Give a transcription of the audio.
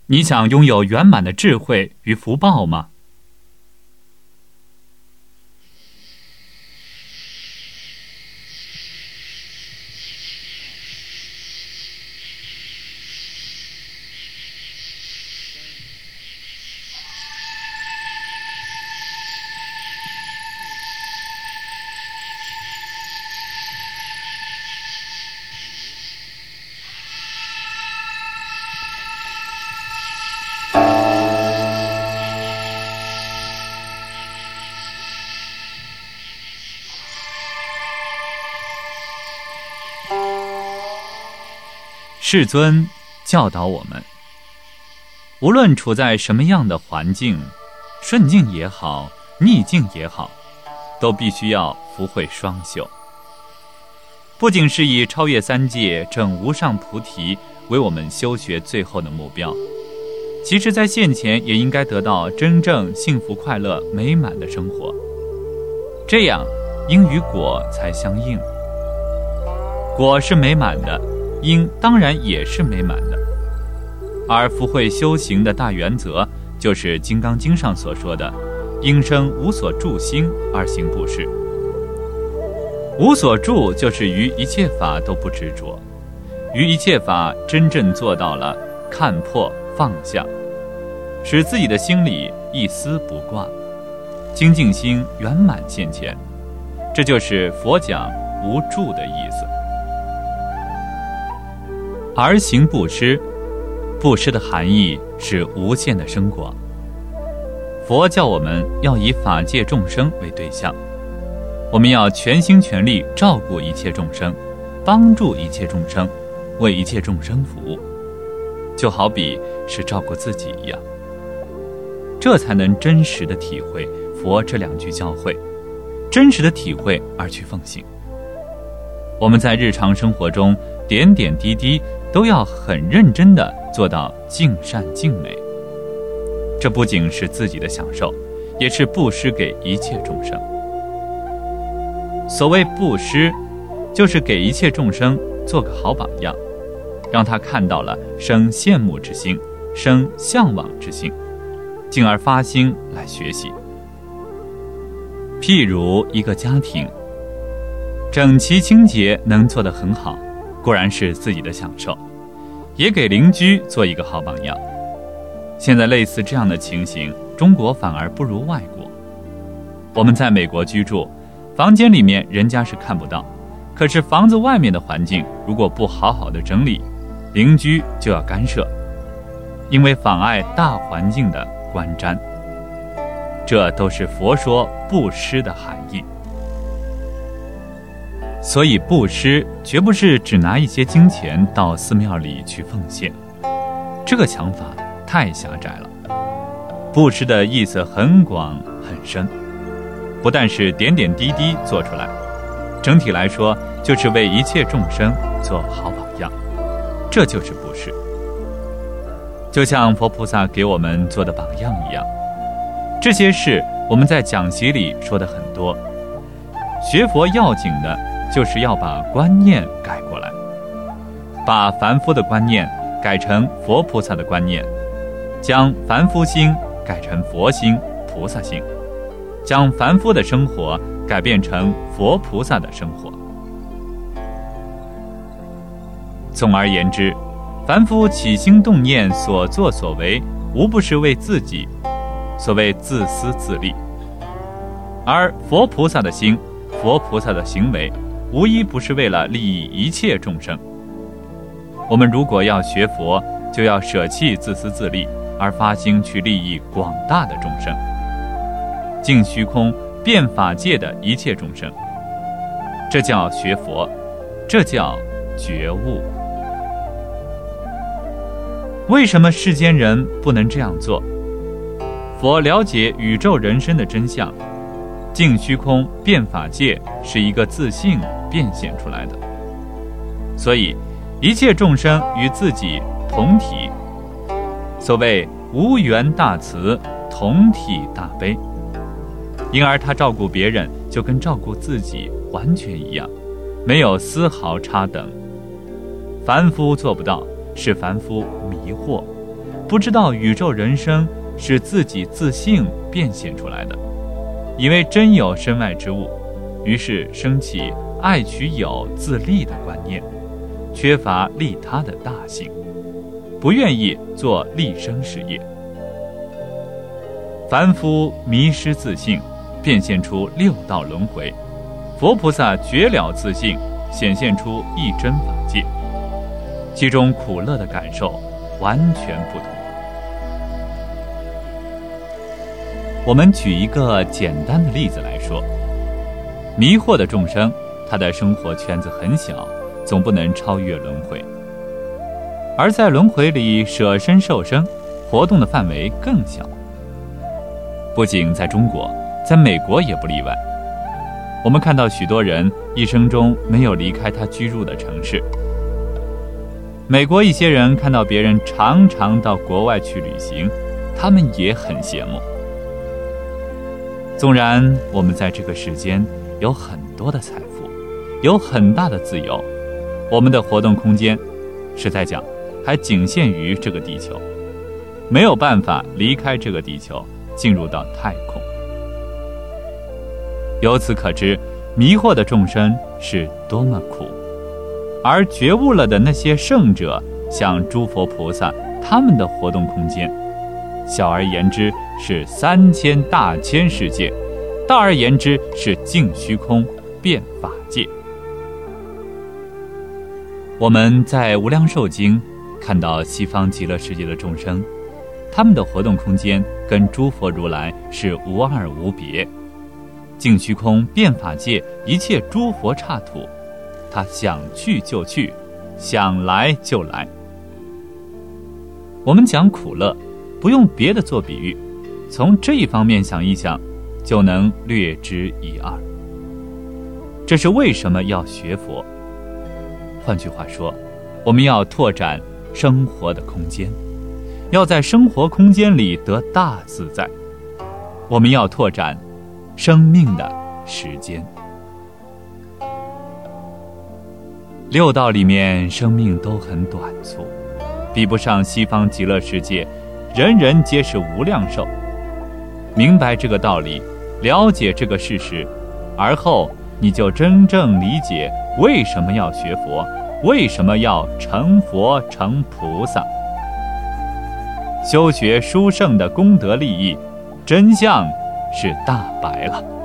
你想拥有圆满的智慧与福报吗？世尊教导我们，无论处在什么样的环境，顺境也好，逆境也好，都必须要福慧双修。不仅是以超越三界证无上菩提为我们修学最后的目标，其实在现前也应该得到真正幸福快乐美满的生活，这样因与果才相应。果是美满的，因当然也是美满的。而福慧修行的大原则，就是《金刚经》上所说的应生无所住心而行布施。无所住就是于一切法都不执着，于一切法真正做到了看破放下，使自己的心里一丝不挂，精进心圆满现前，这就是佛讲无住的意思。而行布施，布施的含义是无限的生果。佛教我们要以法界众生为对象，我们要全心全力照顾一切众生，帮助一切众生，为一切众生服务，就好比是照顾自己一样。这才能真实的体会佛这两句教诲，真实的体会而去奉行。我们在日常生活中点点滴滴都要很认真地做到尽善尽美，这不仅是自己的享受，也是布施给一切众生。所谓布施，就是给一切众生做个好榜样，让他看到了生羡慕之心，生向往之心，进而发心来学习。譬如一个家庭，整齐清洁能做得很好，固然是自己的享受，也给邻居做一个好榜样。现在类似这样的情形，中国反而不如外国。我们在美国居住，房间里面人家是看不到，可是房子外面的环境如果不好好的整理，邻居就要干涉，因为妨碍大环境的观瞻。这都是佛说布施的含义。所以布施绝不是只拿一些金钱到寺庙里去奉献，这个想法太狭窄了。布施的意思很广很深，不但是点点滴滴做出来，整体来说就是为一切众生做好榜样，这就是布施。就像佛菩萨给我们做的榜样一样，这些事我们在讲习里说的很多。学佛要紧的就是要把观念改过来，把凡夫的观念改成佛菩萨的观念，将凡夫心改成佛心、菩萨心，将凡夫的生活改变成佛菩萨的生活。总而言之，凡夫起心动念所作所为，无不是为自己，所谓自私自利。而佛菩萨的心、佛菩萨的行为，无一不是为了利益一切众生。我们如果要学佛，就要舍弃自私自利，而发心去利益广大的众生，尽虚空遍法界的一切众生。这叫学佛，这叫觉悟。为什么世间人不能这样做？佛了解宇宙人生的真相，尽虚空遍法界是一个自性变现出来的，所以一切众生与自己同体。所谓无缘大慈，同体大悲，因而他照顾别人就跟照顾自己完全一样，没有丝毫差等。凡夫做不到，是凡夫迷惑， 不知道宇宙人生是自己自性变现出来的，以为真有身外之物，于是升起爱取有自利的观念，缺乏利他的大性，不愿意做利生事业。凡夫迷失自性，变现出六道轮回；佛菩萨绝了自性，显现出一真法界，其中苦乐的感受完全不同。我们举一个简单的例子来说，迷惑的众生，他的生活圈子很小，总不能超越轮回，而在轮回里舍身受生，活动的范围更小。不仅在中国，在美国也不例外。我们看到许多人一生中没有离开他居住的城市。美国一些人看到别人常常到国外去旅行，他们也很羡慕。纵然我们在这个世间有很多的财富，有很大的自由，我们的活动空间，实在讲还仅限于这个地球，没有办法离开这个地球，进入到太空。由此可知，迷惑的众生是多么苦，而觉悟了的那些圣者，像诸佛菩萨，他们的活动空间，小而言之是3000大千世界，大而言之是净虚空变法界。我们在无量寿经看到西方极乐世界的众生，他们的活动空间跟诸佛如来是无二无别，净虚空变法界一切诸佛刹土，他想去就去，想来就来。我们讲苦乐，不用别的做比喻，从这一方面想一想，就能略知一二。这是为什么要学佛。换句话说，我们要拓展生活的空间，要在生活空间里得大自在。我们要拓展生命的时间。六道里面生命都很短促，比不上西方极乐世界，人人皆是无量寿。明白这个道理，了解这个事实，而后你就真正理解为什么要学佛，为什么要成佛成菩萨。修学殊胜的功德利益，真相是大白了。